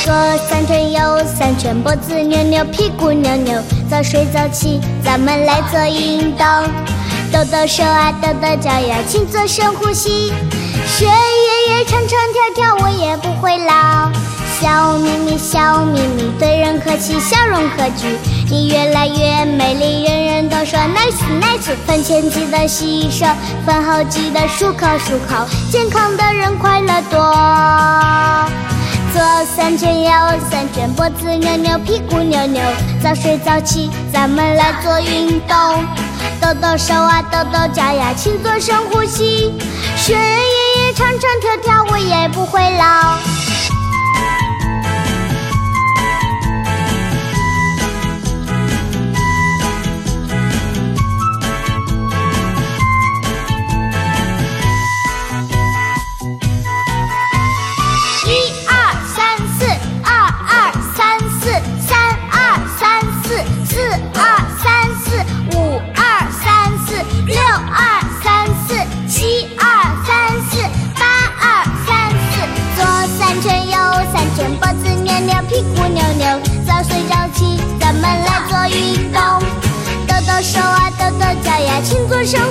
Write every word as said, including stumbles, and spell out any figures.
左三圈右三圈，脖子扭扭，屁股扭扭，早睡早起，咱们来做运动。抖抖手啊，抖抖脚呀，请做深呼吸。学爷爷唱唱跳跳，我也不会老。笑眯眯，笑眯眯，对人客气，笑容可掬。你越来越美丽，人人都说 nice nice。饭前记得洗手，饭后记得漱口漱口，健康的人快乐多。左三圈右三圈，脖子扭扭，屁股扭扭，早睡早起，咱们来做运动。抖抖手啊，抖抖脚呀，请做深呼吸。学人爷爷唱唱跳跳，我也不会老。屁股扭扭，早睡早起，咱们来做运动。抖抖手啊，抖抖脚呀，请做深